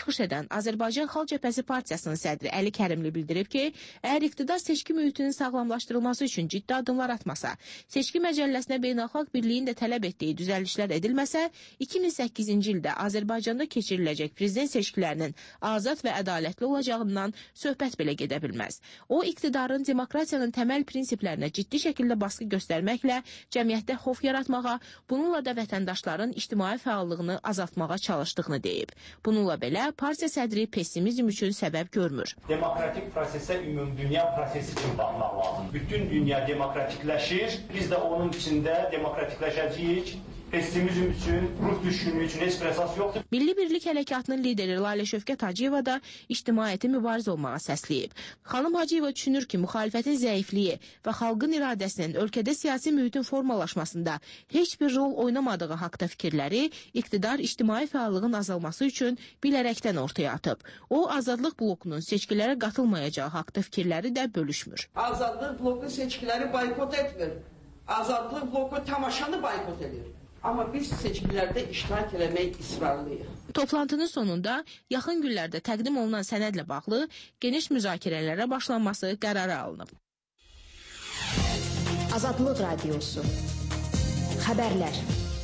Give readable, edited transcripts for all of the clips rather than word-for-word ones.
çıxış edən Azərbaycan Xalq Cəbhəsi Partiyasının sədri Əli Kərimli bildirib ki, əgər iqtidar seçki mühitinin sağlamlaşdırılması üçün ciddi addımlar atmasa, seçki məcəlləsinə beynəlxalq birliyin də tələb etdiyi düzəlişlər edilməsə, 2008-ci ildə Azərbaycanda keçiriləcək prezident seçkilərinin azad və ədalətli olacağından söhbət belə gedə bilməz. O, iqtidarın demokratiyanın təməl prinsiplərinə ciddi şəkildə baskı göstərməklə cəmiyyətdə xof yaratmağa, bununla da vətəndaşların ictimai fəallığını azaltmağa çalışdığını deyib. Bununla belə partiya sədri pessimizm üçün səbəb görmür. Demokratik prosesə ümumdünya prosesi üçün baxmaq lazım. Bütün dünya demokratikləşir, biz də onun içində demokratikləşəcəyik. Pessimizm üçün, ruh düşkünlüyü üçün heç bir əsas yoxdur. Milli Birlik Hərəkatının lideri Lalə Şövkət Hacıyeva da ictimaiyyəti mübarizə olmağa səsləyib. Xanım Hacıyeva düşünür ki, müxalifətin zəifliyi və xalqın iradəsinin ölkədə siyasi mühitin formalaşmasında heç bir rol oynamadığı haqda fikirləri iqtidar ictimai fəallığın azalması üçün bilərəkdən ortaya atıb. O, Azadlıq blokunun seçkilərə qatılmayacağı haqda fikirləri də bölüşmür. Azadlıq bloku seçkiləri boykot etmir. Azadlıq bloku tamaşanı boykot edir. Amma biz seçkilərdə iştirak eləmək israrlıyıq. Toplantının sonunda yaxın günlərdə təqdim olunan sənədlə bağlı geniş müzakirələrə başlanması qərarı alınıb. Azadlıq Radiosu. Xəbərlər.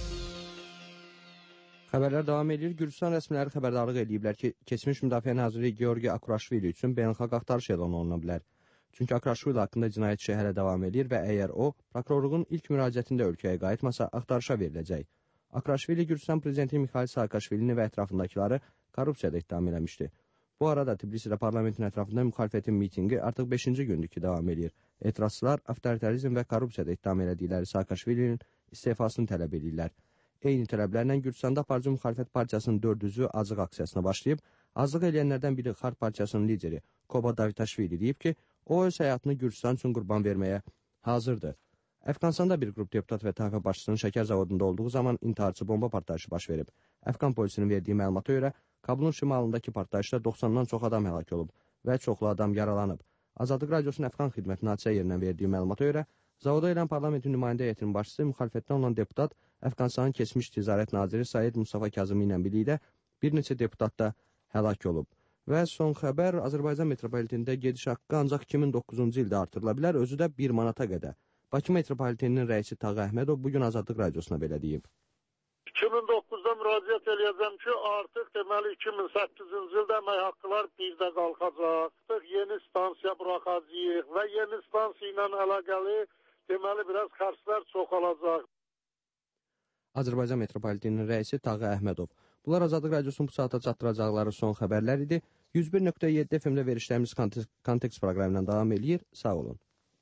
Xəbərlər davam edir. Gürcüstan rəsmiləri xəbərdarlıq ediblər ki, keçmiş Müdafiə Naziri Georgi Akraşvili üçün beynəlxalq axtarış elan oluna bilər. Çünki Akraşvili haqqında cinayət işi hələ davam edir və əgər o, prokurorluğun ilk müraciətində ölkəyə qayıtmasa, axtarışa veriləcək. Akraşvili Gürcüstan prezidenti Mikhail Saakashvilini və ətrafındakiləri korrupsiyada ittiham eləmişdi. Bu arada Tbilisidə parlamentin ətrafında müxalifətin mitinqi artıq 5-ci gündür ki, davam edir. Etirazçılar avtoritarizm və korrupsiyada ittiham elədikləri Saakashvilinin istefasını tələb edirlər. Eyni tələblərlə Gürcüstanda aparıcı müxalifət partiyasının 400-ü azıq aksiyasına başlayıb, azıq eləyənlərdən biri Xalq partiyasının lideri Koba Davitashvili deyib ki, o öz həyatını Gürcüstan üçün qurban verməyə hazırdır. Əfqanistanda bir qrup deputat və tayfa başçısının şəkər zavodunda olduğu zaman intiharçı bomba partlayışı baş verib. Əfqan polisinin verdiyi məlumata görə Kabulun şimalındakı partlayışda 90-dan çox adam həlak olub və çoxlu adam yaralanıb. Azadlıq Radiosunun Əfqan xidmətinin hadisə yerindən verdiyi məlumata görə zavoda edən parlamentin nümayəndə heyətinin başçısı müxalifətdən olan deputat Əfqanistanın keçmiş ticarət naziri Said Mustafa Kazımı ilə birlikdə bir neçə deputat da həlak olub. Və son xəbər, Azərbaycan metropolitenində gediş haqqı ancaq 2009-cu ildə artırıla bilər, özü də 1 manata qədər. Bakı metropoliteninin rəisi Tağı Əhmədov bugün Azadlıq Radiosuna belə deyib. 2009-da müraciət eləyəcəm ki, artıq deməli 2008-ci ildə əmək haqqılar birdə qalxacaq. Yeni stansiya buraxacağıq və yeni stansiya ilə əlaqəli deməli biraz xərclər çoxalacaq. Azərbaycan metropoliteninin rəisi Tağı Əhmədov. Bunlar Azadlıq Radiosunun bu saata çatdıracaqları son xəbərlər idi. 101.7 FM-də verişlərimiz kontekst proqramı ilə davam edir. Sağ olun.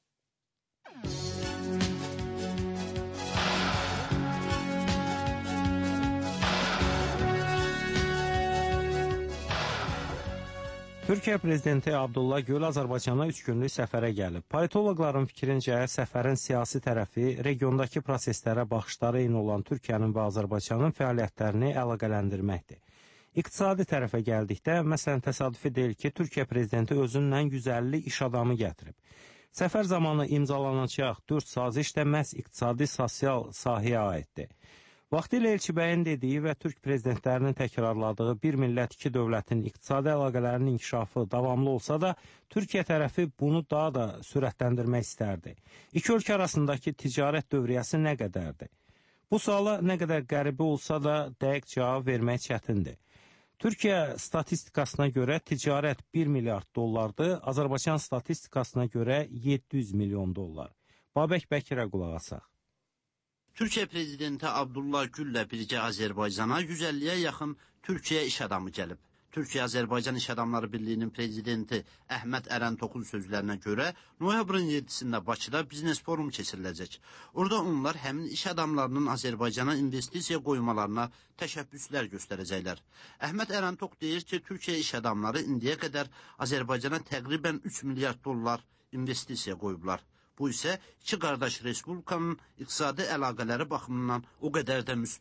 Türkiyə prezidenti Abdullah Gül Azərbaycana 3 günlük səfərə gəlib. Politoloqların fikrincə səfərin siyasi tərəfi regiondakı proseslərə baxışları eyni olan Türkiyənin və Azərbaycanın fəaliyyətlərini əlaqələndirməkdir. İqtisadi tərəfə gəldikdə, məsələn təsadüfi deyil ki, Türkiyə prezidenti özünlə 150 iş adamı gətirib. Səfər zamanı imzalanacaq 4 saziş də məhz iqtisadi sosial sahəyə aiddir. Vaxtilə Elçibəyin dediyi və Türk prezidentlərinin təkrarladığı bir millət iki dövlətin iqtisadi əlaqələrinin inkişafı davamlı olsa da, Türkiyə tərəfi bunu daha da sürətləndirmək istərdi. İki ölkə arasındakı ticarət dövriyyəsi nə qədərdir? Bu suala nə qədər qəribə olsa da dəqiq cavab vermək çətindir. Türkiyə statistikasına görə ticarət 1 milyard dollardır, Azərbaycan statistikasına görə 700 milyon dollar. Babək Bəkirə qulaq asaq. Türkiyə prezidenti Abdullah Güllə birgə Azərbaycana 150-yə yaxın Türkiyə iş adamı gəlib. Türkiyə-Azərbaycan İş Adamları Birliyinin prezidenti Əhməd Ərəntokun sözlərinə görə noyabrın 7-sində Bakıda biznes forum keçiriləcək. Orada onlar həmin iş adamlarının Azərbaycana investisiya qoymalarına təşəbbüslər göstərəcəklər. Əhməd Ərəntok deyir ki, Türkiyə iş adamları indiyə qədər Azərbaycana təqribən 3 milyard dollar investisiya qoyublar. Bu isə iki qardaş respublikanın iqtisadi əlaqələri baxımından o qədər də müsbət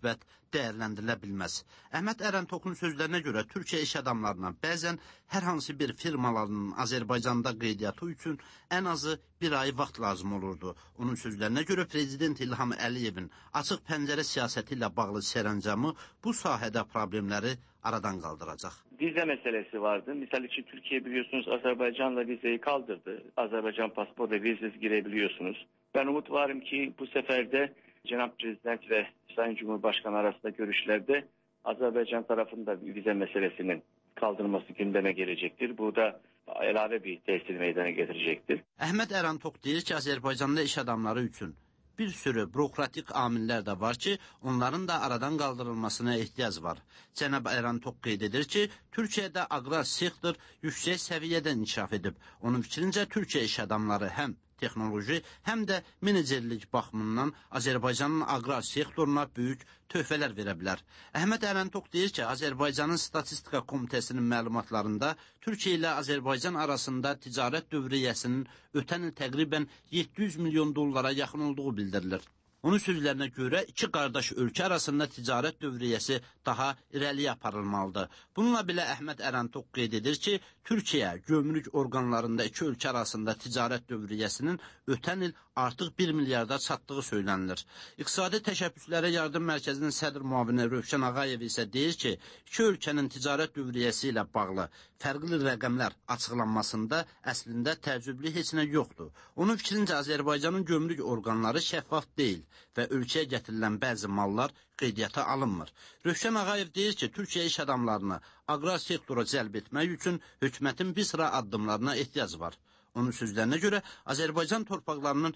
dəyərləndirilə bilməz. Əhməd Ərəntokun sözlərinə görə Türkiyə iş adamlarına bəzən hər hansı bir firmalarının Azərbaycanda qeydiyyatı üçün ən azı bir ay vaxt lazım olurdu. Onun sözlərinə görə Prezident İlham Əliyevin açıq pəncərə siyasəti ilə bağlı sərəncamı bu sahədə problemləri aradan kaldıracak. Vize meselesi vardı. Misal için Türkiye biliyorsunuz Azerbaycan'la vizeyi kaldırdı. Azerbaycan pasaportu ve vizesiz girebiliyorsunuz. Ben umut varım ki bu sefer de Cenab-ı Prezident ve Sayın Cumhurbaşkanı arasında görüşlerde Azerbaycan tarafında vize meselesinin kaldırılması gündeme gelecektir. Bu da elave bir tesir meydana getirecektir. Əhməd Ərantok deyir ki, Azərbaycanda iş adamları üçün bir sürü bürokratik amillər də var ki, onların da aradan kaldırılmasına ehtiyac var. Cənab Ərantok qeyd edir ki, Türkiyədə aqrar sektor yüksək səviyyədə inkişaf edib. Onun fikrincə, Türkiyə iş adamları həm texnoloji, həm də menecerlik baxımından Azərbaycanın aqrar sektoruna böyük töhfələr verə bilər. Əhməd Ərəntok deyir ki, Azərbaycanın Statistika Komitəsinin məlumatlarında Türkiyə ilə Azərbaycan arasında ticarət dövriyyəsinin ötən il təqribən 700 milyon dollara yaxın olduğu bildirilir. Onun sözlərinə görə iki qardaş ölkə arasında ticarət dövriyyəsi daha irəliyə aparılmalıdır. Bununla belə Əhməd Ərəntok qeyd edir ki, Türkiyə gömrük orqanlarında iki ölkə arasında ticarət dövriyyəsinin ötən il artıq 1 milyarda çatdığı söylənilir. İqtisadi Təşəbbüslərə Yardım Mərkəzinin sədr müavini Rövşən Ağayev isə deyir ki, iki ölkənin ticarət dövriyyəsi ilə bağlı fərqli rəqəmlər açıqlanmasında əslində təəccüblü heç nə yoxdur. Onun fikrincə Azərbaycanın gömrük orqanları şəffaf deyil və ölkəyə gətirilən bəzi mallar qeydiyyata alınmır. Rövşən Ağayev deyir ki, Türkiyə iş adamlarını aqrar sektora cəlb etmək üçün hökumətin bir sıra addımlarına ehtiyac var. Onun sözlərinə görə Azərbaycan torpaqlarının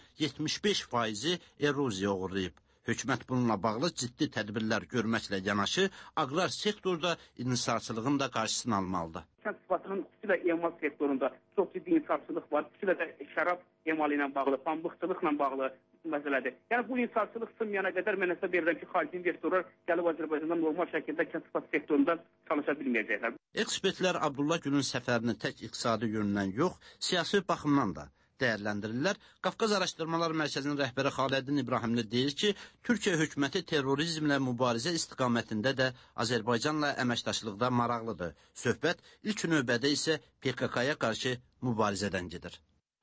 75%-i eroziya uğrayıb. Hökumət bununla bağlı ciddi tədbirlər görməklə yanaşı, aqrar sektorda inhisarçılığın da qarşısını almalıdır. Kənd sıfatının xüsusilə emal sektorunda çox ciddi inhisarçılıq var. Xüsusilə də şərab emalı ilə bağlı, pambıqçılıqla bağlı məsələdir. Yəni bu inhisarçılıq sınmayana qədər mən hesab edirəm ki, xarici investorlar gəlib Azərbaycandan normal şəkildə kənd sıfatı sektorunda çalışa bilməyəcəklər. Ekspertlər Abdullah Gülün səfərini tək iqtisadi yönündən yox, siyasi baxımdan da dəyərləndirirlər. Qafqaz Araşdırmalar Mərkəzinin rəhbəri Xalədin İbrahimli deyir ki, Türkiyə hökuməti terrorizmlə mübarizə istiqamətində də Azərbaycanla əməkdaşlıqda maraqlıdır. Söhbət ilk növbədə isə PKK-ya qarşı mübarizədən gedir.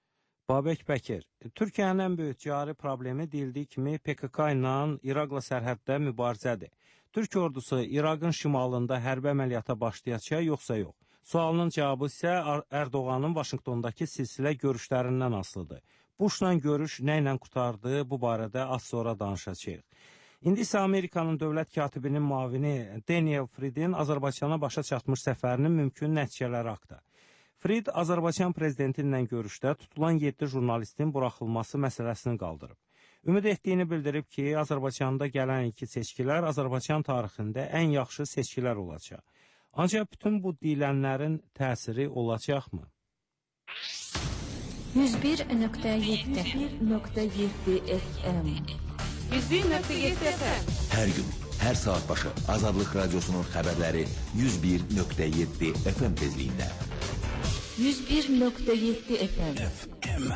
Babək Bəkir, Türkiyənin ən böyük cari problemi deyildiyi kimi PKK ilə İraqla sərhəddə mübarizədir. Türk ordusu İraqın şimalında hərbi əməliyyata başlayacaq, yoxsa yox? Sualının cavabı isə Ərdoğanın Vaşinqtondakı silsilə görüşlərindən asılıdır. Bushla görüş nə ilə qutardı, bu barədə az sonra danışacağıq. İndi isə Amerikanın dövlət katibinin müavini Daniel Friedin Azərbaycana başa çatmış səfərinin mümkün nəticələri haqqında. Fried Azərbaycan prezidenti ilə görüşdə tutulan 7 jurnalistin buraxılması məsələsini qaldırıb. Ümid etdiyini bildirib ki, Azərbaycanda gələn ilki seçkilər Azərbaycan tarixində ən yaxşı seçkilər olacaq. Ancaq bütün bu deyilənlərin təsiri olacaqmı? 101.7 FM 101.7 FM Hər gün, hər saat başı Azadlıq Radiosunun xəbərləri 101.7 FM tezliyində. 101.7 FM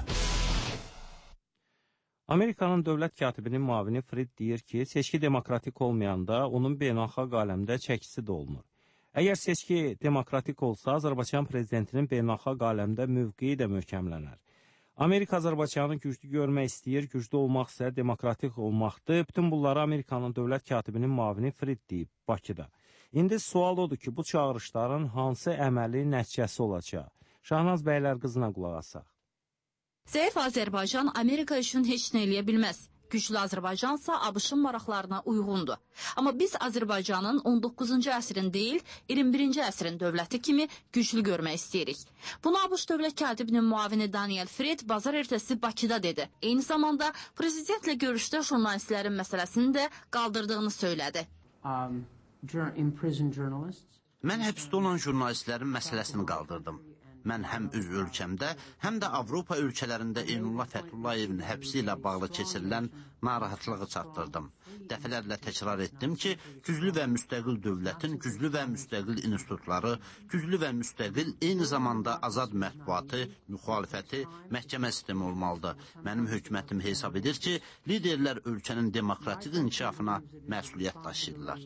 Amerikanın dövlət katibinin müavini Fried deyir ki, seçki demokratik olmayanda onun beynəlxalq aləmdə çəkisi də olmur. Əgər seçki demokratik olsa, Azərbaycan prezidentinin beynəlxalq aləmdə mövqeyi də möhkəmlənər. Amerika Azərbaycanı güclü görmək istəyir, güclü olmaq isə demokratik olmaqdır. Bütün bunları Amerikanın dövlət katibinin müavini Fried deyib Bakıda. İndi sual odur ki, bu çağırışların hansı əməli nəticəsi olacaq? Şahnaz bəylər qızına qulaq asaq. Zəif Azərbaycan Amerika üçün heç nə eləyə bilməz. Güclü Azərbaycansa ABŞ-ın maraqlarına uyğundur. Amma biz Azərbaycanın 19-cu əsrin deyil, 21-ci əsrin dövləti kimi güclü görmək istəyirik. Bunu ABŞ dövlət katibinin müavini Daniel Fried bazar ertəsi Bakıda dedi. Eyni zamanda prezidentlə görüşdə jurnalistlərin məsələsini də qaldırdığını söylədi. Mən həbsdə olan jurnalistlərin məsələsini qaldırdım. mən həm öz ölkəmdə, həm də Avropa ölkələrində Eynullah Fətullayevin həbsi ilə bağlı keçirilən narahatlığı çatdırdım. Dəfələrlə təkrar etdim ki, güclü və müstəqil dövlətin, güclü və müstəqil institutları, güclü və müstəqil, eyni zamanda azad mətbuatı, müxalifəti, məhkəmə sistemi olmalıdır. Mənim hökumətim hesab edir ki, liderlər ölkənin demokratik inkişafına məsuliyyət daşıyırlar.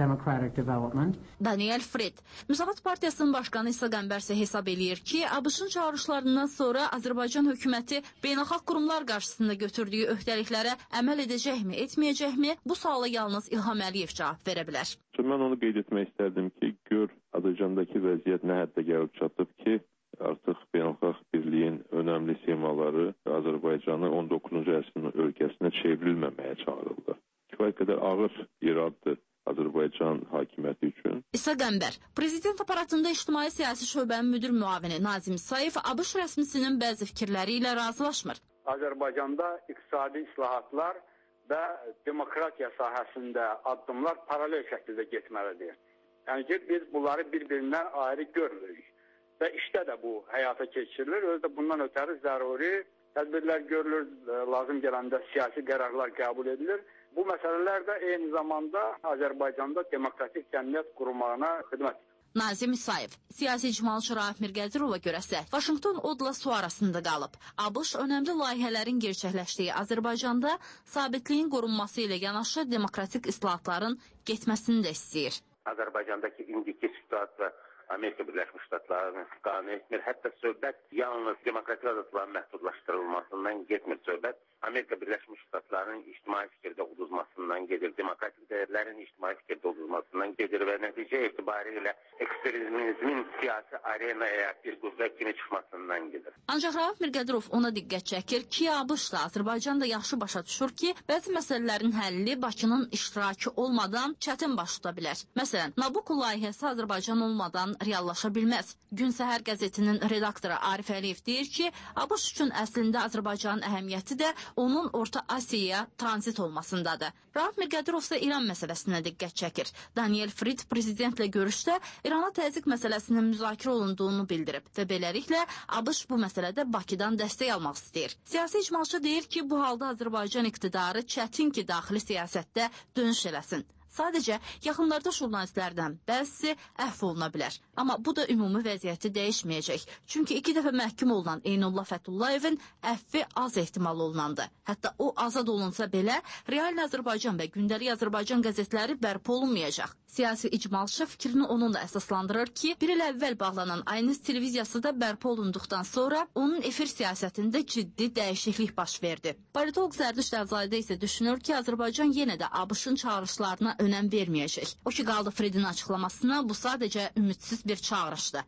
Daniel Fred, Müsavat Partiyasının başqanı İsa Qəmbər isə hesab eləyir ki, ABŞ-ın çağırışlarından sonra Azərbaycan hökuməti beynəlxalq qurumlar qarşısında götürdüyü öhdəliklərə əməl edəcəkmi, etməyəcəkmi? Bu suala yalnız İlham Əliyev cavab verə bilər. Mən onu qeyd etmək istərdim ki, gör Azərbaycandakı vəziyyət nə həddə gəlib çatıb ki, artıq beynəlxalq birliyin önəmli semaları Azərbaycanı 19-cu əsrin ölkəsinə çevrilməməyə çağırırlar. Kifayət qədər ağır iradıdır Azərbaycan hakimiyyəti üçün. İsa Qəmbər, prezident aparatında ictimai siyasi şöbənin müdür müavini Nazim İsayev ABŞ rəsmisinin bəzi fikirləri ilə razılaşmır. Azərbaycanda iqtisadi islahatlar və demokratiya sahəsində addımlar paralel şəkildə getməlidir. Yəni ki, biz bunları bir-birindən ayrı görmürük və işdə də bu həyata keçirilir. Özü də bundan ötəri zəruri tədbirlər görülür, lazım gələndə siyasi qərarlar qəbul edilir. Bu məsələlər də eyni zamanda Azərbaycanda demokratik cəmiyyət qurulmağına xidmət edir. Nazim İsayev, siyasi icmalçı Raif Mirgədirova görəsə, Vaşinqton odla su arasında qalıb. ABŞ önəmli layihələrin gerçəkləşdiyi Azərbaycanda sabitliyin qorunması ilə yanaşı demokratik islahatların getməsini də istəyir. Azərbaycandakı indiki situasiya Amerika Birləşmiş Ştatlarını qane etmir. Hətta söhbət yalnız demokratik azadlıqların məhdudlaşdırılmasından getmir. Söhbət Amerika Birləşmiş Ştatlarının ictimai fikirdə uduzmasından gedir. Demokratik dəyərlərin ictimai fikirdə uduzmasından gedir və nəticə etibarilə ekstremizmin siyasi arenaya bir qüvvə kimi çıxmasından gedir. Ancaq Rauf Mirgədirov ona diqqət çəkir ki, ABŞ da Azərbaycan da yaxşı başa düşür ki, bəzi məsələlərin həlli Bakının iştirakı olmadan çətin baş tuta bilər. Məsələn, Nabucco layihəsi Azərbaycan olmadan reallaşa bilməz. Gün Səhər qəzetinin redaktoru Arif Əliyev deyir ki, ABŞ üçün əslində Azərbaycanın əhəmiyyəti də onun Orta Asiyaya tranzit olmasındadır. Rauf Mirgədirov isə İran məsələsinə diqqət çəkir. Daniel Fred prezidentlə görüşdə İrana təzyiq məsələsinin müzakirə olunduğunu bildirib və beləliklə ABŞ bu məsələdə Bakıdan dəstək almaq istəyir. Siyasi icmalçı deyir ki, bu halda Azərbaycan iqtidarı çətin ki, daxili siyasətdə dönüş eləsin. Sadəcə, yaxınlarda jurnalistlərdən bəzisi əhv oluna bilər. Amma bu da ümumi vəziyyəti dəyişməyəcək. Çünki 2 dəfə məhkum olunan Eynullah Fətullayevin əhvi az ehtimal olunandı. Hətta o azad olunsa belə, Real Azərbaycan və Gündəlik Azərbaycan qəzetləri bərpa olunmayacaq. Siyasi icmalçı fikrini onunla əsaslandırır ki, bir il əvvəl bağlanan Ayniz televiziyası da bərpa olunduqdan sonra onun efir siyasətində ciddi dəyişiklik baş verdi. Politolog Zərdiş Dəlzadə isə düşünür ki, Azərbaycan yenə də ABŞ-ın çağırışlarına önəm verməyəcək. O ki, qaldı Fredin açıqlamasına, bu sadəcə ümidsiz bir çağırışdır.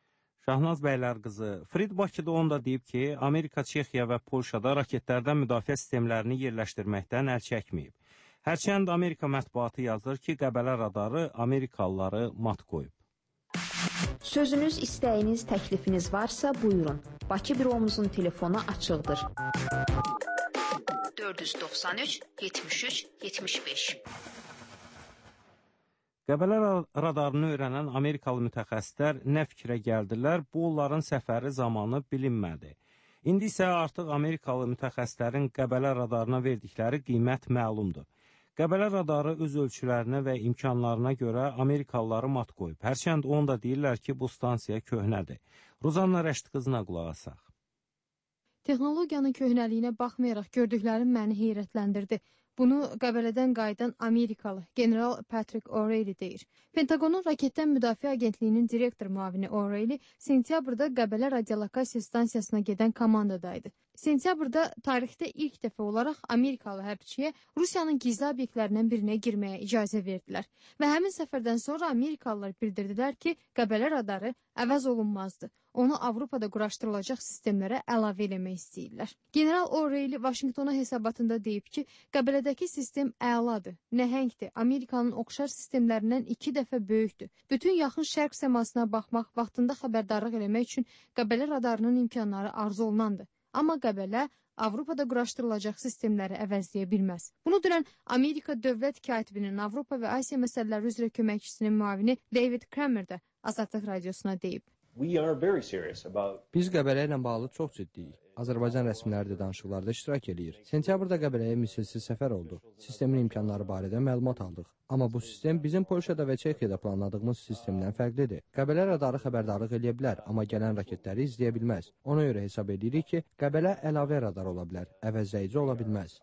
Şahnaz bəylər qızı, Fred Bakıda onu da deyib ki, Amerika, Çexiya və Polşada raketlərdən müdafiə sistemlərini yerləşdirməkdən əl çəkməyib. Hərçənd Amerika mətbuatı yazır ki, Qəbələ radarı Amerikalıları mat qoyub. Sözünüz, istəyiniz, təklifiniz varsa buyurun. Bakı büromuzun telefonu açıqdır. 493 73 75. Qəbələ radarını öyrənən Amerikalı mütəxəssislər nə fikrə gəldilər, bu onların səfəri zamanı bilinmədi. İndi isə artıq Amerikalı mütəxəssislərin Qəbələ radarına verdikləri qiymət məlumdur. Qəbələ radarı öz ölçülərinə və imkanlarına görə Amerikalıları mat qoyub. Hərçənd onu da deyirlər ki, bu stansiya köhnədir. Ruzanna Rəşid qızına qulaq asaq. Texnologiyanın köhnəliyinə baxmayaraq gördüklərim məni heyrətləndirdi. Bunu Qəbələdən qayıdan Amerikalı general Patrick O'Reilly deyir. Pentagonun Raketdən Müdafiə Agentliyinin direktor müavini O'Reilly sentyabrda Qəbələ radiolokasiya stansiyasına gedən komandadaydı. Sentyabrda tarixdə ilk dəfə olaraq Amerikalı hərbçiyə Rusiyanın gizli obyektlərindən birinə girməyə icazə verdilər. Və həmin səfərdən sonra Amerikalılar bildirdilər ki, Qəbələ radarı əvəz olunmazdı. Onu Avropada quraşdırılacaq sistemlərə əlavə eləmək istəyirlər. General O'Reilly Vaşinqtona hesabatında deyib ki, Qəbələdəki sistem əladır, nəhəngdir, Amerikanın oxşar sistemlərindən 2 dəfə böyükdür. Bütün yaxın şərq səmasına baxmaq, vaxtında xəbərdarlıq eləmək üçün Qəbələ radarının imkanları arzu olunandır. Amma Qəbələ Avropada quraşdırılacaq sistemləri əvəzləyə bilməz. Bunu deyən Amerika dövlət katibinin Avropa və Asiya məsələləri üzrə köməkçisinin müavini David Kramer də Azadlıq radiosuna deyib. Biz Qəbələ ilə bağlı çox ciddiyik. Azərbaycan rəsmiləri də danışıqlarda iştirak eləyir. Sentyabrda Qəbələyə misilsiz səfər oldu. Sistemin imkanları barədə məlumat aldıq. Amma bu sistem bizim Polşada və Çexiyada planladığımız sistemdən fərqlidir. Qəbələ radarı xəbərdarlıq eləyə bilər, amma gələn raketləri izləyə bilməz. Ona görə hesab edirik ki, Qəbələ əlavə radar ola bilər, əvəzləyici ola bilməz.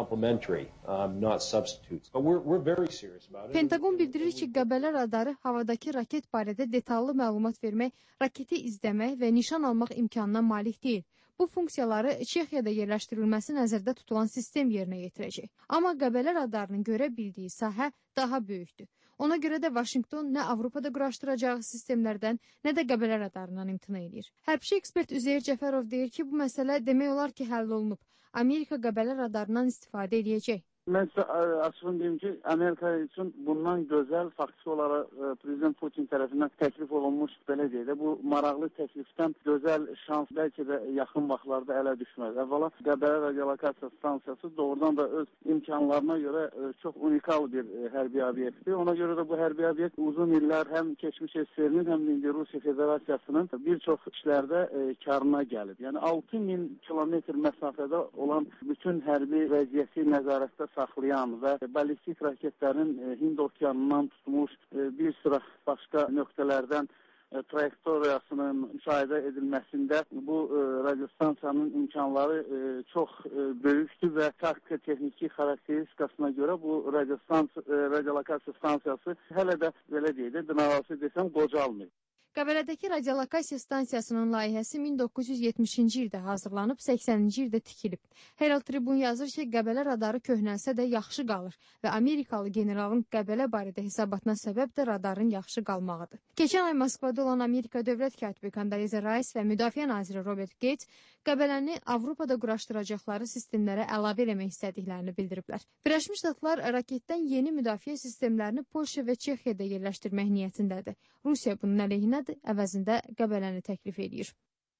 Pentaqon bildirir ki, Qəbələ radarı havadakı raket barədə detallı məlumat vermək, raketi izləmək və nişan almaq imkanına malik deyil. Bu funksiyaları Çexiyada yerləşdirilməsi nəzərdə tutulan sistem yerinə yetirəcək. Amma Qəbələ radarının görə bildiyi sahə daha böyükdür. Ona görə də Vaşinqton nə Avropada quraşdıracağı sistemlərdən, nə də Qəbələ radarından imtina edir. Hərbçi ekspert Üzeyir Cəfərov deyir ki, bu məsələ demək olar ki, həll olunub. Amerika Qəbələ radarından istifadə edəcək. Mən sizə açığın deyim ki, Amerika üçün bundan gözəl faktiki olaraq Prezident Putin tərəfindən təklif olunmuş, belə deyək də, bu maraqlı təklifdən gözəl şans bəlkə də yaxın vaxtlarda ələ düşməz. Əvvəla Qəbələ radiolokasiya stansiyası doğrudan da öz imkanlarına görə çox unikal bir hərbi obyektdir. Ona görə də bu hərbi obyekt uzun illər həm keçmiş SSR-nin, həm də indi Rusiya Federasiyasının bir çox işlərdə karına gəlib. Yəni 6000 kilometr məsafədə olan bütün hərbi vəziyyəti nəzarətdə saxlayan və ballistik raketlərin Hind okeanından tutmuş bir sıra başqa nöqtələrdən trayektoriyasının müşahidə edilməsində bu radiostansiyanın imkanları çox böyükdür və taktika texniki xarakteristikasına görə bu radiolokasiya stansiyası hələ də, belə deyək də, dırnaqarası desəm, qocalmır. Qəbələdəki radiolokasiya stansiyasının layihəsi 1970-ci ildə hazırlanıb, 80-ci ildə tikilib. Herald Tribune yazır ki, Qəbələ radarı köhnəlsə də yaxşı qalır və Amerikalı generalın Qəbələ barədə hesabatına səbəb də radarın yaxşı qalmağıdır. Keçən ay Moskvada olan Amerika dövlət katibi Kondoleza Rice və Müdafiə naziri Robert Gates Qəbələni Avropada quraşdıracaqları sistemlərə əlavə eləmək istədiklərini bildiriblər. Birləşmiş Ştatlar raketdən yeni müdafiə sistemlərini Polşa və Çexiyada yerləşdirmək niyyətindədir. Rusiya bunun əleyhinədir, əvəzində Qəbələni təklif edir.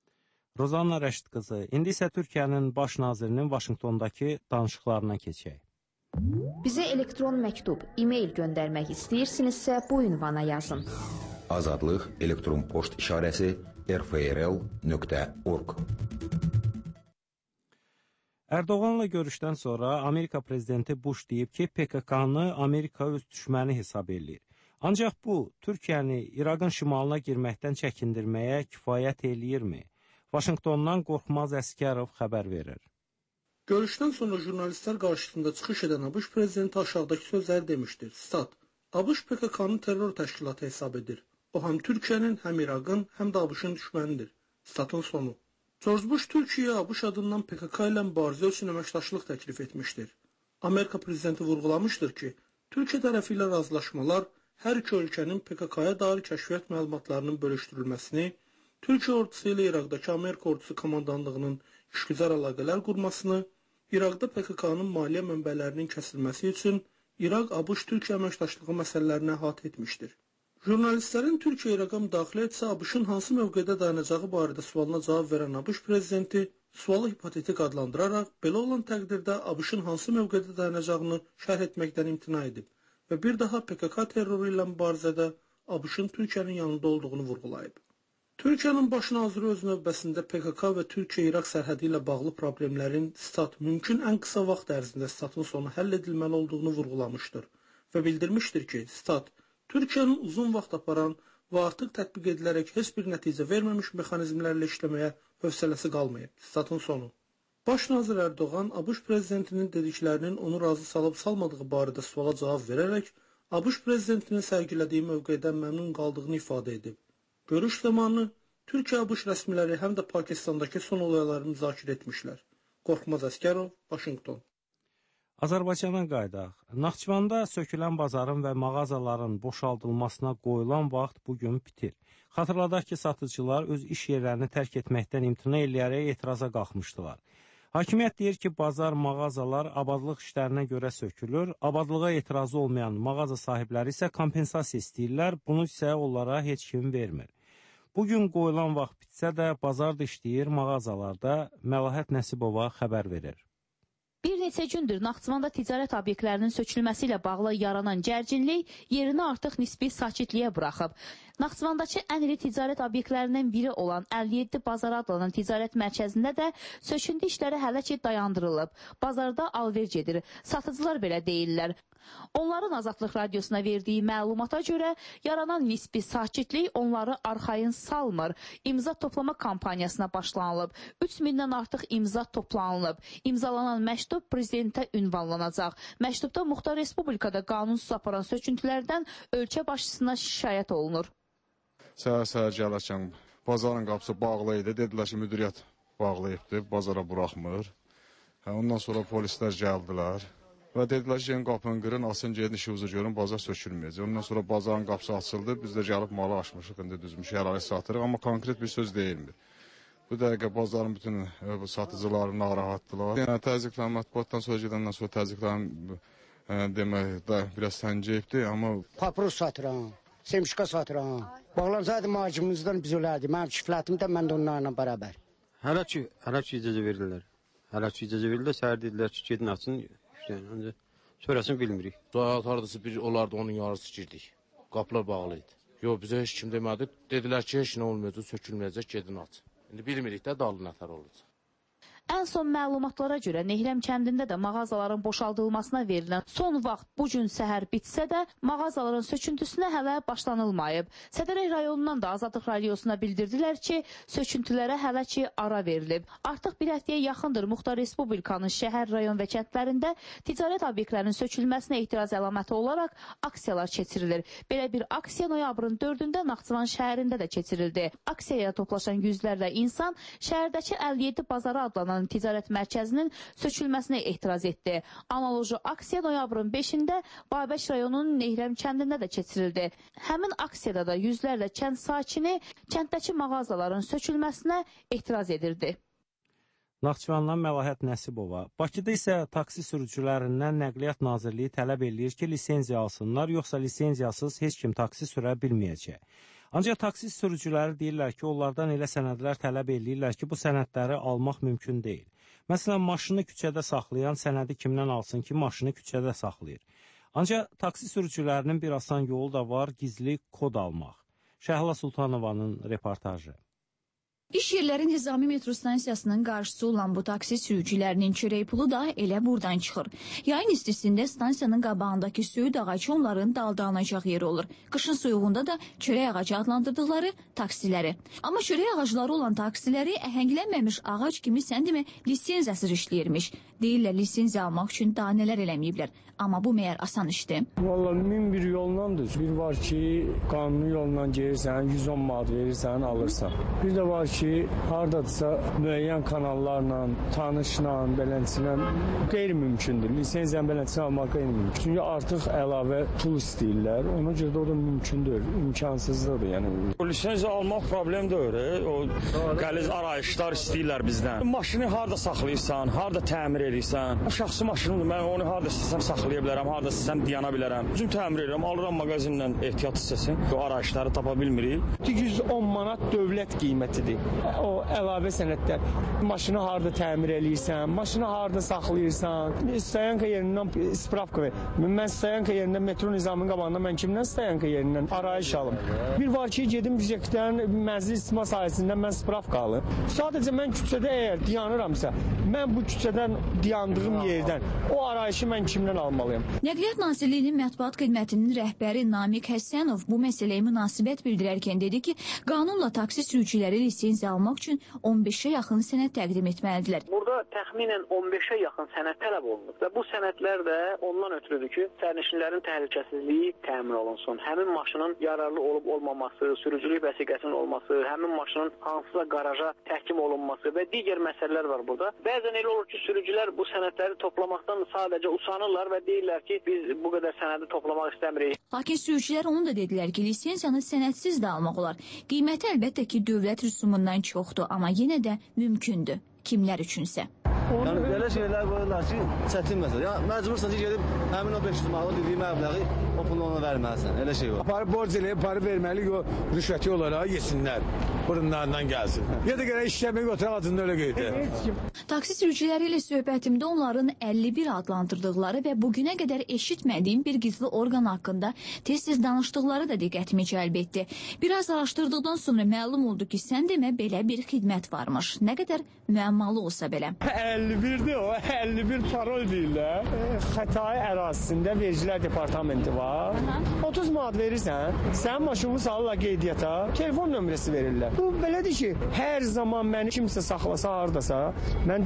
Rozanna Rəşid qızı, indi isə Türkiyənin baş nazirinin Vaşinqtondakı danışıqlarına keçək. Bizə elektron məktub, e-mail göndərmək istəyirsinizsə bu ünvana yazın. Azadlıq elektron poçt işarəsi rfrl.org. Erdoğanla görüşdən sonra Amerika prezidenti Bush deyib ki, PKK-nı Amerika öz düşməni hesab edir. Ancaq bu, Türkiyəni İraqın şimalına girməkdən çəkindirməyə kifayət eləyirmi? Vaşinqtondan Qorxmaz Əskərov xəbər verir. Görüşdən sonra jurnalistlər qarşısında çıxış edən ABŞ prezidenti aşağıdakı sözləri demişdir. Stat, ABŞ PKK-nı terror təşkilatı hesab edir. O həm Türkiyənin, həm İraqın, həm də ABŞ-ın düşmənidir. Statın sonu. George Bush Türkiyəyə ABŞ adından PKK ilə mübarizə üçün əməkdaşlıq təklif etmişdir. Amerika prezidenti vurğulamışdır ki, Türkiyə tərəfi ilə razılaşmalar hər iki ölkənin PKK-ya dair kəşfiyyat məlumatlarının bölüşdürülməsini, Türkiyə ordusu ilə İraqdakı Amerika ordusu komandanlığının işgüzar əlaqələr qurmasını, İraqda PKK-nın maliyyə mənbələrinin kəsilməsi üçün İraq-ABŞ-Türkiyə əməkdaşlığı məsələlərini əhatə etmişdir. Jurnalistlərin Türkiyə-İraqa müdaxilə etsə ABŞ-ın hansı mövqedə dayanacağı barədə sualına cavab verən ABŞ prezidenti sualı hipotetik adlandıraraq belə olan təqdirdə ABŞ-ın hansı mövqedə dayanacağını şərh etməkdən imtina edib və bir daha PKK terroru ilə mübarizədə ABŞ-ın Türkiyənin yanında olduğunu vurğulayıb. Türkiyənin baş naziri öz növbəsində PKK və Türkiyə-İraq sərhədi ilə bağlı problemlərin stat mümkün ən qısa vaxt ərzində statın sonu həll edilməli olduğunu vurğulamışdır və bildirmişdir ki, stat Türkiyənin uzun vaxt aparan və artıq tətbiq edilərək heç bir nəticə verməmiş mexanizmlərlə işləməyə hövsələsi qalmayıb. Statın sonu. Baş nazir Erdoğan ABŞ prezidentinin dediklərinin onu razı salıb salmadığı barədə suala cavab verərək ABŞ prezidentinin sərgilədiyi mövqedən məmnun qaldığını ifadə edib. Görüş zamanı Türkiyə-ABŞ rəsmiləri həm də Pakistandakı son olayları müzakirə etmişlər. Qorxmaz Əskərov, Vaşinqton. Azərbaycana qayıdaq. Naxçıvanda sökülən bazarın və mağazaların boşaldılmasına qoyulan vaxt bugün bitir. Xatırladaq ki, satıcılar öz iş yerlərini tərk etməkdən imtina eləyərək etiraza qalxmışdılar. Hakimiyyət deyir ki, bazar, mağazalar abadlıq işlərinə görə sökülür, abadlığa etirazı olmayan mağaza sahibləri isə kompensasiya istəyirlər, bunu isə onlara heç kim vermir. Bugün qoyulan vaxt bitsə də bazar da işləyir, mağazalarda Məlahət Nəsibova xəbər verir. Bir neçə gündür Naxçıvanda ticarət obyektlərinin sökülməsi ilə bağlı yaranan gərginlik yerini artıq nisbi sakitliyə buraxıb. Naxçıvandakı ən iri ticarət obyektlərindən biri olan 57 Bazar adlanan ticarət mərkəzində də söküntü işləri hələ ki dayandırılıb. Bazarda alver gedir. Satıcılar belə deyirlər. Onların Azadlıq Radiosuna verdiyi məlumata görə yaranan nisbi sakitlik onları arxayın salmır. İmza toplama kampaniyasına başlanılıb. 3000-dən artıq imza toplanılıb. İmzalanan məktub prezidentə ünvanlanacaq. Məktubda Muxtar Respublikada qanunsuz aparan söküntülərdən ölkə başçısına şikayət olunur. Səhər-səhər gələrkən bazarın qapısı bağlı idi. Dedilər ki, müdiriyyət bağlayıbdır, bazara buraxmır. Ondan sonra polislər gəldilər və dedilər ki, qapını qırın, asın gedin işinizi görün, bazar sökülməyəcək. Ondan sonra bazarın qapısı açıldı, biz də gəlib malı açmışıq, indi düzmüş, yararı satırıq, amma konkret bir söz deyilmir. Bu dəqiqə bazarın bütün satıcıları narahatdılar. Yəni, təzyiqlərin mətbuatdan sonra gedəndən sonra təzyiqlərin demək da biraz səncəyibdir, amma... Papros satıram, semşika satıram. Bağlansaydı macimimizdən biz ölərdi. Mənim çiftlətim də mən də onlarla bərabər. Hələ ki icazə verirlər. Hələ ki icazə verirlər, səhər dedilər ki, gedin açın. Sonrasını bilmirik. Saat hardasa bir olardı, onun yarısı girdik. Qapılar bağlıydı. Yox, bizə heç kim demədi. Dedilər ki, heç nə olmayacaq, sökülməyəcək, gedin aç. İndi bilmirik də dalı nətər olacaq. Ən son məlumatlara görə Nehrəm kəndində də mağazaların boşaldılmasına verilən son vaxt bu gün səhər bitsə də mağazaların söküntüsünə hələ başlanılmayıb. Sədərək rayonundan da Azadlıq Radiosuna bildirdilər ki, söküntülərə hələ ki ara verilib. Artıq bir həftəyə yaxındır Muxtar Respublikanın şəhər, rayon və kəndlərində ticarət obyektlərinin sökülməsinə etiraz əlaməti olaraq aksiyalar keçirilir. Belə bir aksiya noyabrın 4-də Naxçıvan şəhərində də keçirildi. Aksiyaya toplaşan yüzlərlə insan şəhərdəki 57 Bazarı adlanan ticarət mərkəzinin sökülməsinə etiraz etdi. Analoji aksiya noyabrın 5-də Babək rayonunun Nehrəm kəndində də keçirildi. Həmin aksiyada da yüzlərlə kənd sakini kənddəki mağazaların sökülməsinə etiraz edirdi. Naxçıvandan Məlahət Nəsibova. Bakıda isə taksi sürücülərindən Nəqliyyat Nazirliyi tələb eləyir ki, lisenziya alsınlar, yoxsa lisenziyasız heç kim taksi sürə bilməyəcək. Ancaq taksi sürücüləri deyirlər ki, onlardan elə sənədlər tələb eləyirlər ki, bu sənədləri almaq mümkün deyil. Məsələn, maşını küçədə saxlayan sənədi kimdən alsın ki, maşını küçədə saxlayır. Ancaq taksi sürücülərinin bir asan yolu da var, gizli kod almaq. Şəhla Sultanovanın reportajı. İş yerləri Nizami metro stansiyasının qarşısı olan bu taksi sürücülərinin çörək pulu da elə buradan çıxır. Yayın istisində stansiyanın qabağındakı söyüd ağacı onların daldalınacaq yeri olur. Qışın soyuğunda da çörək ağacı adlandırdıqları taksiləri. Amma çörək ağacları olan taksiləri əhənglənməmiş ağac kimi səndimi lisenziyasız işləyirmiş. Deyirlər lisenziya almaq üçün daha nələr eləməyiblər. Amma bu məyər asan işdir. Vallahi min bir yollandır. Bir var ki, qanuni yolla gelirsən, 110 manat verirsən, alırsan. Bir də var ki, haradadırsa müəyyən kanallarla, tanışla, beləncə qeyri-mümkündür. Lisenziyanın beləncəsini almaq qeyri-mümkün. Çünki artıq əlavə pul istəyirlər. Ona görə də o da mümkündür, imkansızdır. Yəni. Lisenziya almaq problem deyil. O qəliz arayışlar istəyirlər bizdən. Maşını harada saxlayırsan, harada təmir edirsən. O şəxsi maşınımdır, mən onu harada istəsəm saxlayıram. Bilərəm, harada istəsəm dayana bilərəm. Üzüm təmir edirəm, alıram mağazindən ehtiyat hissəsini. O arayışları tapa bilmirik. 110 manat dövlət qiymətidir. O əlavə sənədlər. Maşını harada təmir eləyirsən, maşını harada saxlayırsan. Stayanka yerindən spravka ver. Mən stayanka yerindən metro nizamının qabağında mən kimdən stayanka yerindən arayış alım. Bir var ki, gedim bizəkdən mənzil istismar sahəsindən mən spravka alım. Sadəcə mən küçədə əgər dayanıramsa, mən bu küçədən dayandığım yerdən o arayışı mən kimdən almalıyım? Nəqliyyat Nazirliyinin mətbuat xidmətinin rəhbəri Namiq Həsənov bu məsələyə münasibət bildirərkən dedi ki, qanunla taksi sürücüləri lisenziya almaq üçün 15-ə yaxın sənəd təqdim etməlidirlər. Burada təxminən 15-ə yaxın sənəd tələb olunur və bu sənədlər də ondan ötürüdür ki, sərnişinlərin təhlükəsizliyi təmin olunsun. Həmin maşının yararlı olub olmaması, sürücülük vəsiqəsinin olması, həmin maşının hansısa qaraja təhkim olunması və digər məsələlər var burada. Bəzən elə olur ki, sürücülər bu sənədləri toplamaqdan sadəcə usanırlar və deyirlər ki, biz bu qədər sənədi toplamaq istəmirik. Lakin sürücülər onu da dedilər ki, lisenziyanı sənədsiz də almaq olar. Qiyməti əlbəttə ki, dövlət rüsumundan çoxdur, amma yenə də mümkündür. Kimlər üçünsə. Yəni belə şeylər qoyurlar ki, çətin məsələ. Ya məcbursan ki, gedib həmin o 500 manat dediyi məbləği o pulu ona verməlisən. Elə şey var. Para borc eləyib, para verməli, o rüşvəti olaraq yesinlər. Burunlarından gəlsin. Ya da gələk işləmək oturaq adında öyle qeydi. Taksi sürücüləri ilə söhbətimdə onların 51 adlandırdıqları və bugünə qədər eşitmədiyim bir gizli orqan haqqında tez-tez danışdıqları da diqqətimi cəlb etdi. Biraz araşdırdıqdan sonra məlum oldu ki, sən demə belə bir xidmət varmış. Nə qədər müəmmalı olsa belə. 51'dir o, 51 parol deyirlər. Xətai ərazisində vergilər departamenti var. 30 manat verirsən, sən maşını salırlar qeydiyyata, telefon nömrəsi verirlər. Bu belədir ki, hər zaman məni kimsə saxlasa hardasa, mən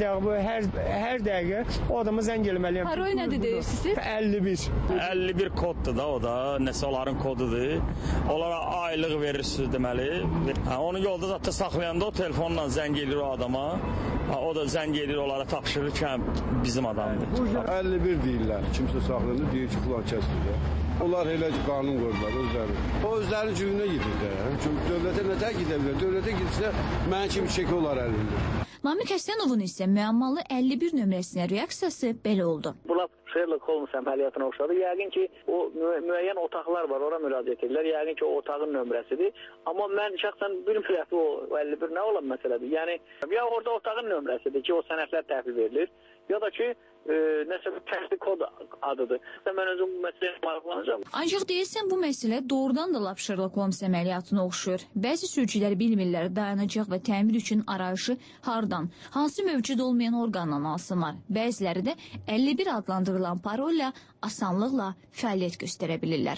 hər dəqiqə o adama zəng eləməliyəm. Parol nədir deyirsiniz? 51. 51 koddur da o da, nəsə onların kodudur. Onlara aylıq verirsiniz deməli. Onu yolda zaten saxlayanda o telefonla zəng edir o adama. O da zəng edir onlara tapşırır ki, bizim adamdır. 51 deyirlər. Kimsə saxlayanda deyir ki, filan kəsdir. Onlar elə qanun qoyurlar özləri. O özlərinin cüyünə gedir də. Çünki dövlətə nə tək gedə bilər? Dövlətə gitsə mənim kimi çeki olar əlində. Namiq Həsənovun isə müəmmalı 51 nömrəsinə reaksiyası belə oldu. Bunlar Sherlock Holmes əməliyyatına oxşadı. Yəqin ki, o müəyyən otaqlar var, ora müraciət edirlər. Yəqin ki, o otağın nömrəsidir. Amma mən şəxsən bilmirəm ki, o 51 nə olan məsələdir. Yəni, ya orada otağın nömrəsidir ki, o sənədlər təhvil verilir, ya da ki, nəsə bir təsdiq kod adıdır. Mən özüm bu məsələyə maraqlanacağım. Ancaq deyilsən bu məsələ doğrudan da lap Sherlock Holmes əməliyyatına oxşur. Bəzi sürücülər bilmirlər dayanacaq və təmir üçün arayışı hardan, hansı mövcud olmayan orqandan alsınlar. Bəziləri də 51 adlandırılan parolla asanlıqla fəaliyyət göstərə bilirlər.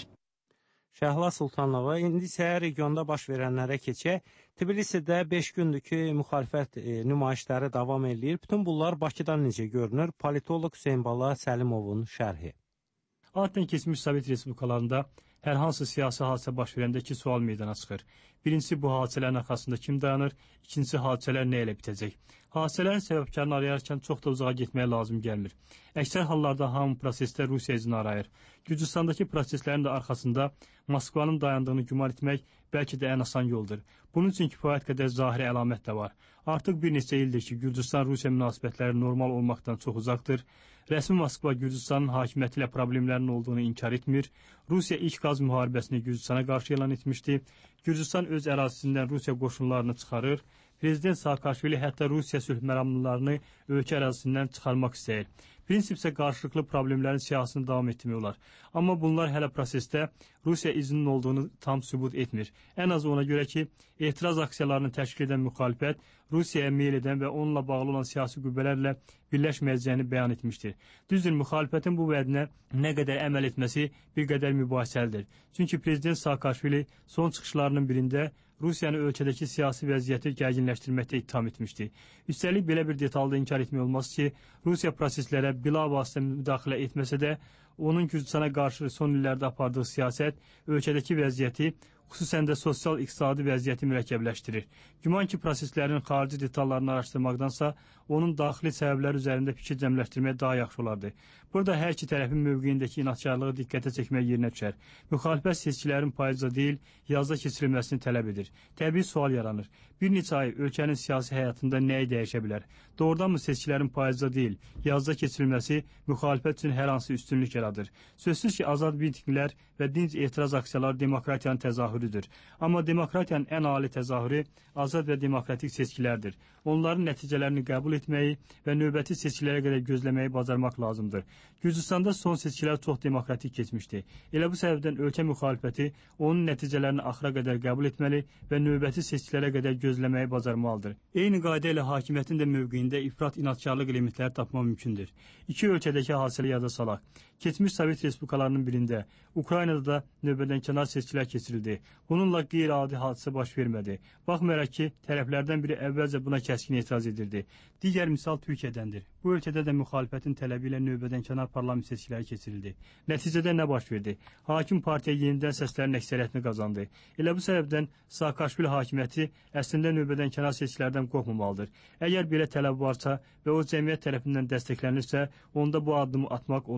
Şəhla Sultanova, indi isə regionda baş verənlərə keçək. Tbilisidə 5 gündür ki, müxalifət nümayişləri davam edir. Bütün bunlar Bakıdan necə görünür? Politolog Hüseyn Bala Səlimovun şərhi. Adətən keçmiş Sovet Respublikalarında hər hansı siyasi hadisə baş verəndə iki sual meydana çıxır. Birincisi, bu hadisələrin arxasında kim dayanır? İkincisi, hadisələr nə ilə bitəcək? Hadisələrin səbəbkarını arayarkən çox da uzağa getməyə lazım gəlmir. Əksər hallarda hamı prosesdə Rusiya izini arayır. Gürcüstandakı proseslərin də arxasında Moskvanın dayandığını güman etmək bəlkə də ən asan yoldur. Bunun üçün kifayət qədər zahiri əlamət də var. Artıq bir neçə ildir ki, Gürcüstan-Rusiya münasibətləri normal olmaqdan çox uzaqdır. Rəsmi Moskva Gürcüstanın hakimiyyəti ilə problemlərinin olduğunu inkar etmir. Rusiya ilk qaz müharibəsini Gürcüstana qarşı elan etmişdi. Gürcüstan öz ərazisindən Rusiya qoşunlarını çıxarır. Prezident Saakashvili hətta Rusiya sülh məramlılarını ölkə ərazisindən çıxarmaq istəyir. Prinsip isə qarşılıqlı problemlərin siyasını davam etmək olar. Amma bunlar hələ prosesdə Rusiya izinin olduğunu tam sübut etmir. Ən az ona görə ki, etiraz aksiyalarını təşkil edən müxalifət Rusiyaya meyl edən və onunla bağlı olan siyasi qüvvələrlə birləşməyəcəyini bəyan etmişdir. Düzdür, müxalifətin bu vədinə nə qədər əməl etməsi bir qədər mübahisəlidir. Çünki Prezident Saakashvili son çıxışlarının birində Rusiyanı ölkədəki siyasi vəziyyəti gərginləşdirməkdə ittiham etmişdi. Üstəlik belə bir detalda inkar etmək olmaz ki, Rusiya proseslərə bilavasitə müdaxilə etməsə də, onun Gürcüstana qarşı son illərdə apardığı siyasət ölkədəki vəziyyəti, xüsusən də sosial-iqtisadi vəziyyəti mürəkkəbləşdirir. Güman ki, proseslərin xarici detallarını araşdırmaqdansa, onun daxili səbəblər üzərində fikir cəmləşdirmək daha yaxşı olardı. Burada hər iki tərəfin mövqeyindəki inatkarlığı diqqətə çəkmək yerinə düşər. Müxalifət seçkilərin payızda deyil, yazda keçirilməsini tələb edir. Təbii sual yaranır. Bir neçə ay ölkənin siyasi həyatında nəyi dəyişə bilər? Doğrudanmı seçkilərin payızda deyil, yazda keçirilməsi müxalifət üçün hər hansı üstünlük yaradır? Sözsüz ki, azad mitinqlər və dinc etiraz aksiyaları demokratiyanın təzahürüdür. Amma demokratiyanın ən ali təzahürü azad və demokratik seçkilərdir. Onların nəticələrini qəbul etməyi və növbəti seçkilərə qədər gözləməyi bacarmaq lazımdır. Gürcüstanda son seçkilər çox demokratik keçmişdi. Elə bu səbəbdən ölkə müxalifəti onun nəticələrini axıra qədər qəbul etməli və növbəti seçkilərə qədər gözləməyi bacarmalıdır. Eyni qayda ilə hakimiyyətin də mövqeyində ifrat inatkarlıq elementləri tapmaq mümkündür. İki ölkədəki hadisələri yada salaq. Keçmiş Sovet Respublikalarının birində, Ukraynada da növbədənkənar seçkilər keçirildi. Bununla qeyri-adi hadisə baş vermədi. Baxmayaraq ki, tərəflərdən biri əvvəlcə buna kəskin etiraz edirdi. Digər misal Türkiyədəndir. Bu ölkədə də müxalifətin tələbi ilə növbədənkənar parlament seçkiləri keçirildi. Nəticədə nə baş verdi? Hakim partiya yenidən səslərin əksəriyyətini qazandı. Elə bu səbəbdən Saakashvili hakimiyyəti əslində növbədənkənar seçkilərdən qorxmamalıdır. Əgər belə tələb varsa və o cəmiyyət tərəfindən dəstəklənirsə, onda bu addımı atmaq olar.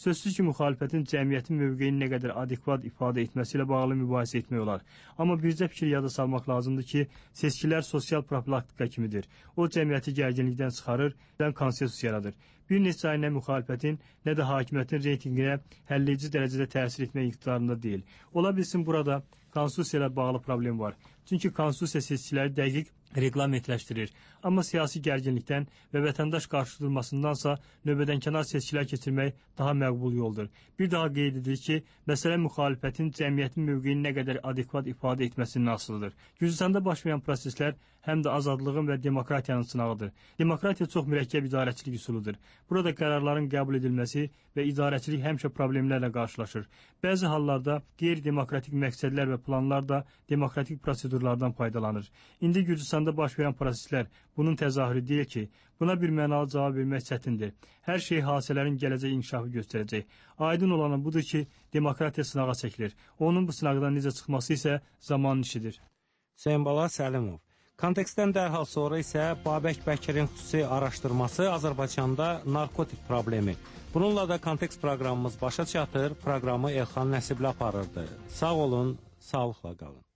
Sözsüz ki, müxalifətin cəmiyyətin mövqeyini nə qədər adekvat ifadə etməsi ilə bağlı mübahisə etmək olar. Amma bircə fikir yada salmaq lazımdır ki, seçkilər sosial profilaktika kimidir. O, cəmiyyəti gərginlikdən çıxarır, konsensus yaradır. Bir neçə ay nə müxalifətin, nə də hakimiyyətin reytinginə həlləyici dərəcədə təsir etmək iqtidarında deyil. Ola bilsin burada konstitusiya ilə bağlı problem var. Çünki konstitusiya seçkiləri dəqiq reqlamentləşdirir. Amma siyasi gərginlikdən və vətəndaş qarşı durmasındansa növbədənkənar seçkilər keçirmək daha məqbul yoldur. Bir daha qeyd edilir ki, məsələ müxalifətin cəmiyyətin mövqeyini nə qədər adekvat ifadə etməsindən asılıdır. Gürcüstanda baş verən proseslər həm də azadlığın və demokratiyanın sınağıdır. Demokratiya çox mürəkkəb idarəçilik üsuludur. Burada qərarların qəbul edilməsi və idarəçilik həmişə problemlərlə qarşılaşır. Bəzi hallarda qeyri-demokratik məqsədlər və planlar da demokratik prosedurlardan faydalanır. İndi Gürcüstanda baş verən proseslər bunun təzahürü deyil ki, buna bir mənalı cavab vermək çətindir. Hər şey hadisələrin gələcək inkişafı göstərəcək. Aydın olanı budur ki, demokratiya sınağa çəkilir. Onun bu sınaqdan necə çıxması isə zamanın işidir. Hüseyin Bala Səlimov. Kontekstdən dərhal sonra isə Babək Bəkirin xüsusi araşdırması Azərbaycanda narkotik problemi. Bununla da kontekst proqramımız başa çatır. Proqramı Elxan Nəsibli aparırdı. Sağ olun, sağlıqla qalın.